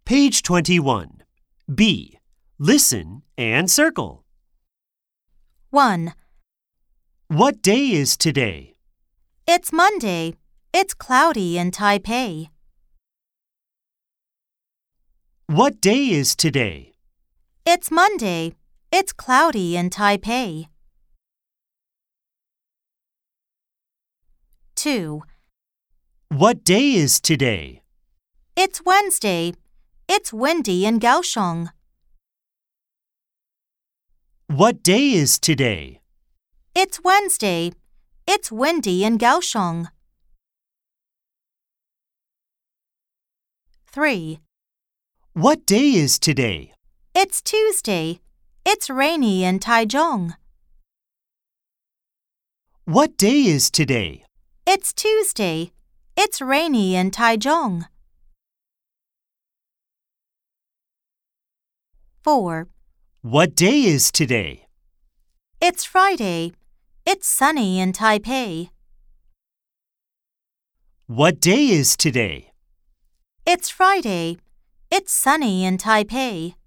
Page 21. B. Listen and circle. 1. What day is today? It's Monday. It's cloudy in Taipei. What day is today? It's Monday. It's cloudy in Taipei. 2. What day is today? It's Wednesday. It's windy in Kaohsiung. What day is today? It's Wednesday. It's windy in Kaohsiung. 3. What day is today? It's Tuesday. It's rainy in Taichung. What day is today? It's Tuesday. It's rainy in Taichung. 4. What day is today? It's Friday. It's sunny in Taipei. What day is today? It's Friday. It's sunny in Taipei.